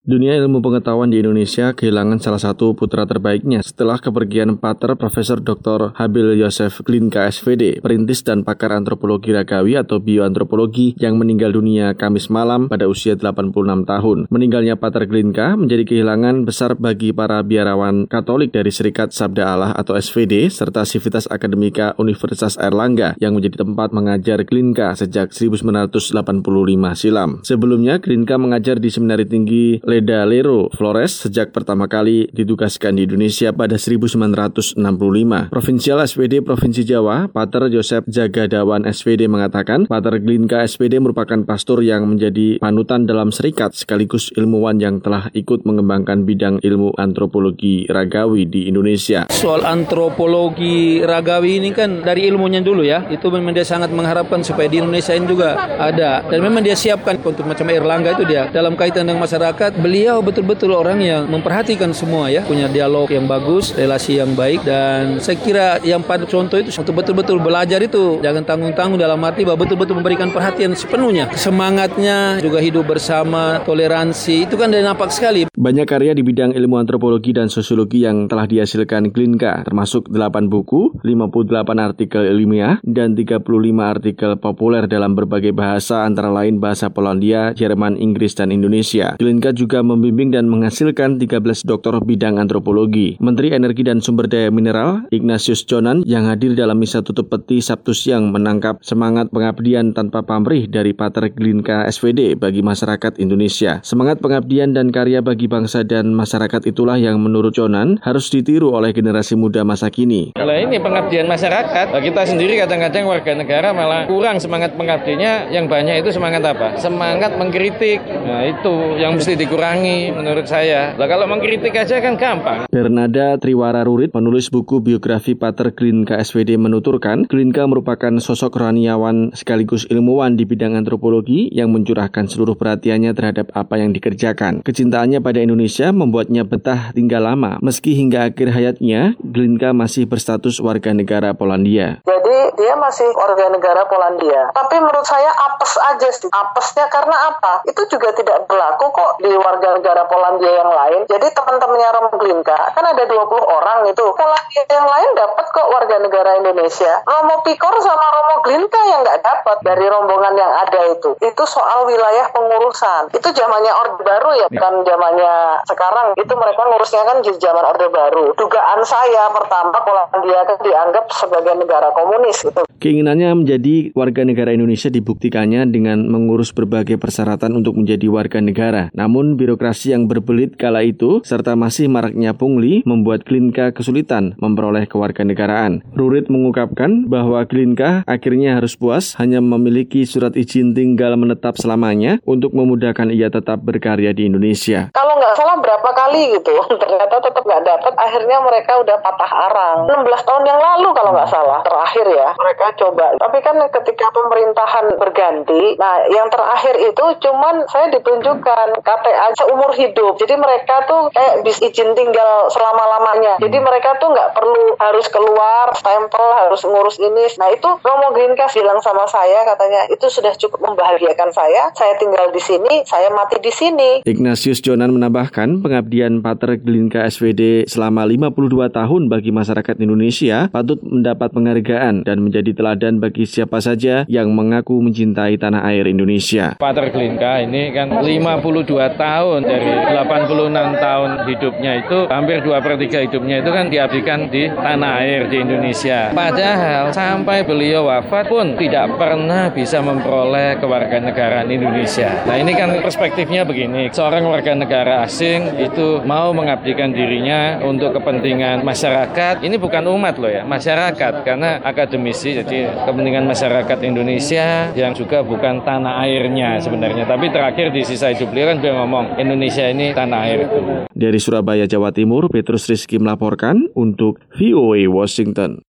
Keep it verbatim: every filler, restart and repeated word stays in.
Dunia ilmu pengetahuan di Indonesia kehilangan salah satu putra terbaiknya setelah kepergian pater Profesor Doktor Habil Yosef Glinka S V D, perintis dan pakar antropologi ragawi atau bioantropologi yang meninggal dunia Kamis malam pada usia delapan puluh enam tahun. Meninggalnya pater Glinka menjadi kehilangan besar bagi para biarawan Katolik dari Serikat Sabda Allah atau S V D serta Civitas Academica Universitas Airlangga yang menjadi tempat mengajar Glinka sejak seribu sembilan ratus delapan puluh lima silam. Sebelumnya Glinka mengajar di Seminari Tinggi Leda Lero, Flores sejak pertama kali ditugaskan di Indonesia pada seribu sembilan ratus enam puluh lima. Provinsial S V D Provinsi Jawa, Pater Joseph Jagadawan S V D mengatakan, Pater Glinka S V D merupakan pastor yang menjadi panutan dalam serikat sekaligus ilmuwan yang telah ikut mengembangkan bidang ilmu antropologi ragawi di Indonesia. Soal antropologi ragawi ini kan dari ilmunya dulu ya, itu memang dia sangat mengharapkan supaya di Indonesia ini juga ada, dan memang dia siapkan untuk macam Airlangga itu dia dalam kaitan dengan masyarakat. Beliau betul-betul orang yang memperhatikan semua ya, punya dialog yang bagus, relasi yang baik, dan saya kira yang pada contoh itu untuk betul-betul belajar itu jangan tanggung-tanggung dalam arti bahwa betul-betul memberikan perhatian sepenuhnya. Semangatnya juga hidup bersama, toleransi, itu kan dari nampak sekali. Banyak karya di bidang ilmu antropologi dan sosiologi yang telah dihasilkan Glinka, termasuk delapan buku, lima puluh delapan artikel ilmiah, dan tiga puluh lima artikel populer dalam berbagai bahasa antara lain bahasa Polandia, Jerman, Inggris, dan Indonesia. Glinka juga membimbing dan menghasilkan tiga belas doktor bidang antropologi. Menteri Energi dan Sumber Daya Mineral, Ignatius Jonan, yang hadir dalam misa tutup peti Sabtu siang menangkap semangat pengabdian tanpa pamrih dari Pater Glinka S V D bagi masyarakat Indonesia. Semangat pengabdian dan karya bagi bangsa dan masyarakat itulah yang menurut Jonan harus ditiru oleh generasi muda masa kini. Kalau ini pengabdian masyarakat, kita sendiri kadang-kadang warga negara malah kurang semangat pengabdiannya, yang banyak itu semangat apa? Semangat mengkritik. Nah, itu yang mesti dikurangi menurut saya. Nah, kalau mengkritik aja kan gampang. Bernada Triwara Rurit, penulis buku biografi Pater Glinka S V D menuturkan, Glinka merupakan sosok rohaniawan sekaligus ilmuwan di bidang antropologi yang mencurahkan seluruh perhatiannya terhadap apa yang dikerjakan. Kecintaannya pada Indonesia membuatnya betah tinggal lama, meski hingga akhir hayatnya Glinka masih berstatus warga negara Polandia. Jadi dia masih warga negara Polandia. Tapi menurut saya apes aja sih. Apesnya karena apa? Itu juga tidak berlaku kok di warga negara Polandia yang lain. Jadi teman-temannya Romo Glinka kan ada dua puluh orang itu. Polandia yang lain dapat kok warga negara Indonesia. Romo Pikor sama Romo Glinka yang nggak dapat dari rombongan yang ada itu. Itu soal wilayah pengurusan. Itu zamannya Orde Baru ya, bukan zamannya sekarang. Itu mereka ngurusnya kan di zaman Orde Baru. Dugaan saya pertama Polandia kan dianggap sebagai negara komunis gitu. Keinginannya menjadi warga negara Indonesia dibuktikannya dengan mengurus berbagai persyaratan untuk menjadi warga negara. Namun birokrasi yang berbelit kala itu serta masih maraknya pungli membuat Glinka kesulitan memperoleh kewarganegaraan. Rurit mengungkapkan bahwa Glinka akhirnya harus puas hanya memiliki surat izin tinggal menetap selamanya untuk memudahkan ia tetap berkarya di Indonesia. Kalau nggak salah berapa kali gitu, ternyata tetap nggak dapat. Akhirnya mereka udah patah arang. enam belas tahun yang lalu kalau nggak salah terakhir ya mereka coba. Tapi kan ketika pemerintahan berganti, nah yang terakhir itu cuman saya ditunjukkan K T A seumur hidup. Jadi mereka tuh kayak bis izin tinggal selama-lamanya. Jadi mereka tuh nggak perlu harus keluar, stempel, harus ngurus ini. Nah itu Romo Glinka bilang sama saya, katanya itu sudah cukup membahagiakan saya. Saya tinggal di sini, saya mati di sini. Ignatius Jonan menambahkan pengabdian Pater Glinka S V D selama lima puluh dua tahun bagi masyarakat Indonesia patut mendapat penghargaan dan menjadi teladan bagi siapa saja yang mengaku mencintai tanah air Indonesia. Pater Glinka ini kan lima puluh dua tahun dari delapan puluh enam tahun hidupnya itu, hampir dua per tiga hidupnya itu kan diabdikan di tanah air di Indonesia. Padahal sampai beliau wafat pun tidak pernah bisa memperoleh kewarganegaraan Indonesia. Nah ini kan perspektifnya begini, seorang warga negara asing itu mau mengabdikan dirinya untuk kepentingan masyarakat. Ini bukan umat loh ya, masyarakat, karena akademisi, jadi kepentingan masyarakat Indonesia yang juga bukan tanah airnya sebenarnya. Tapi terakhir di sisa hidup beliau kan beliau ngomong Indonesia ini tanah air itu. Dari Surabaya, Jawa Timur, Petrus Rizky melaporkan untuk V O A Washington.